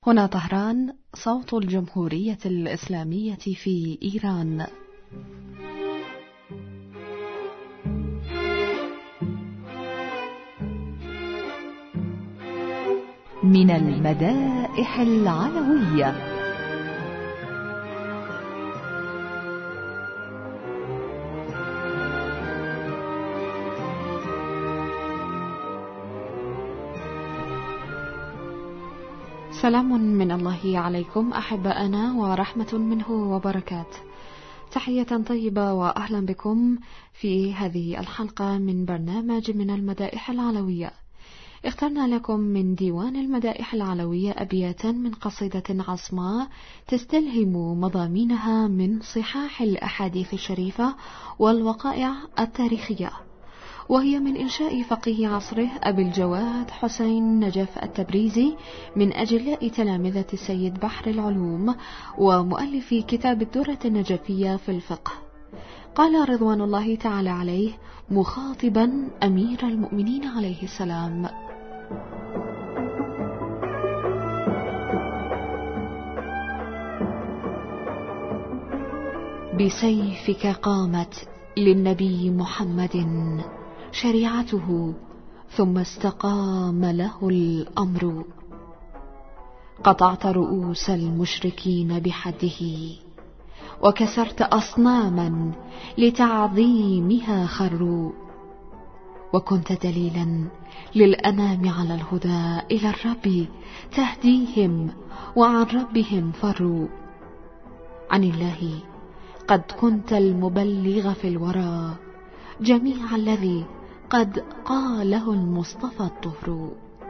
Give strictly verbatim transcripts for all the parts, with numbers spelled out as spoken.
هنا طهران، صوت الجمهورية الإسلامية في إيران. من المدائح العلوية. سلام من الله عليكم أحباءنا ورحمة منه وبركات. تحية طيبة وأهلا بكم في هذه الحلقة من برنامج من المدائح العلوية. اخترنا لكم من ديوان المدائح العلوية أبياتا من قصيدة عصماء تستلهم مضامينها من صحاح الأحاديث الشريفة والوقائع التاريخية، وهي من إنشاء فقيه عصره أبي الجواد حسين نجف التبريزي من أجلاء تلامذة السيد بحر العلوم ومؤلف كتاب الدرة النجفية في الفقه. قال رضوان الله تعالى عليه مخاطبا أمير المؤمنين عليه السلام: بسيفك قامت للنبي محمد شريعته، ثم استقام له الأمر. قطعت رؤوس المشركين بحده، وكسرت أصناما لتعظيمها خروا، وكنت دليلا للأنام على الهدى إلى الرب تهديهم، وعن ربهم فروا. عن الله قد كنت المبلغ في الورى جميع الذي قد قاله المصطفى الطهر.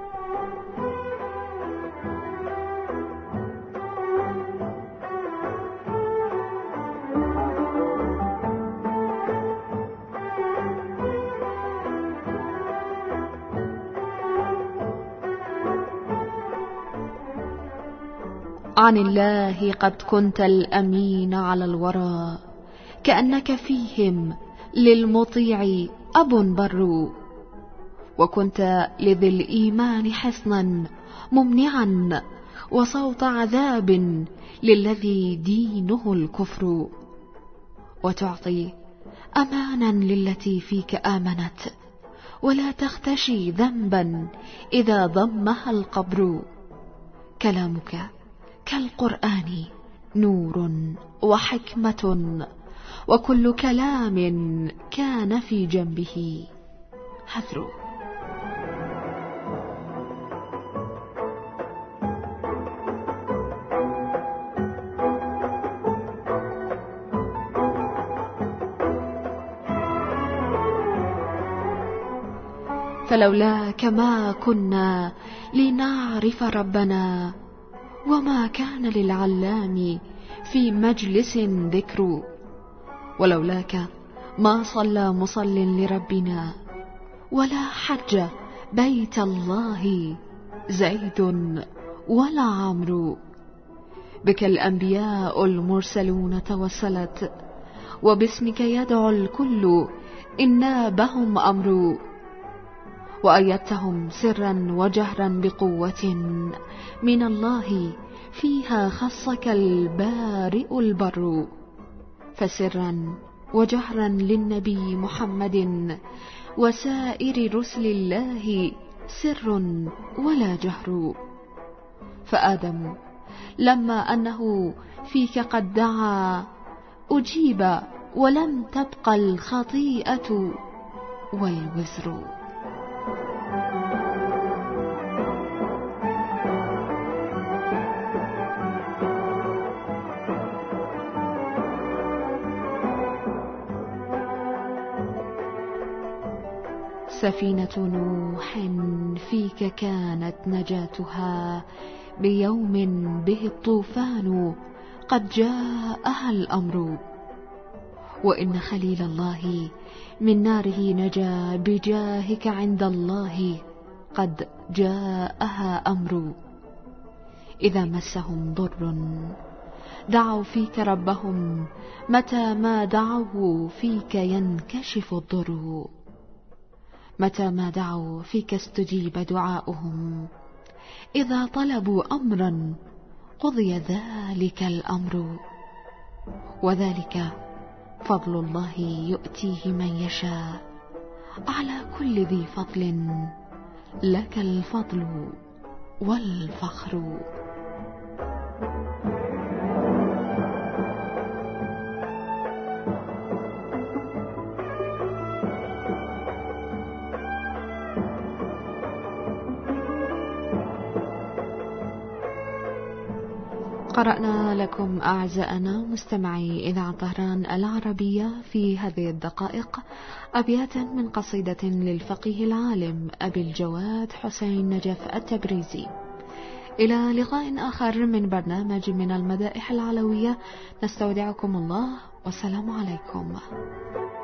عن الله قد كنت الأمين على الورى، كأنك فيهم للمطيع أب بر، وكنت لذي الإيمان حصنا ممنعا، وصوت عذاب للذي دينه الكفر، وتعطي أمانا للتي فيك آمنت، ولا تختشي ذنبا إذا ضمها القبر. كلامك كالقرآن نور وحكمة، وكل كلام كان في جنبه حذر. فلولاك ما كنا لنعرف ربنا، وما كان للعلام في مجلس ذكر. ولولاك ما صلى مصل لربنا، ولا حج بيت الله زيد ولا عمرو. بك الأنبياء المرسلون توسلت، وباسمك يدعو الكل إن نابهم أمر. وأيدتهم سرا وجهرا بقوة من الله، فيها خصك البارئ البر. فسرا وجهرا للنبي محمد، وسائر رسل الله سر ولا جهر. فآدم لما أنه فيك قد دعا، أجيب ولم تبق الخطيئة والوزر. سفينة نوح فيك كانت نجاتها، بيوم به الطوفان قد جاءها الأمر. وإن خليل الله من ناره نجا، بجاهك عند الله قد جاءها أمر. إذا مسهم ضر دعوا فيك ربهم، متى ما دعوا فيك ينكشف الضر. متى ما دعوا فيك استجيب دعاؤهم، إذا طلبوا أمرا قضي ذلك الأمر، وذلك فضل الله يؤتيه من يشاء، على كل ذي فضل لك الفضل والفخر. قرأنا لكم أعزائنا مستمعي إذاعة طهران العربية في هذه الدقائق أبياتا من قصيدة للفقيه العالم أبي الجواد حسين نجف التبريزي. إلى لقاء آخر من برنامج من المدائح العلوية، نستودعكم الله والسلام عليكم.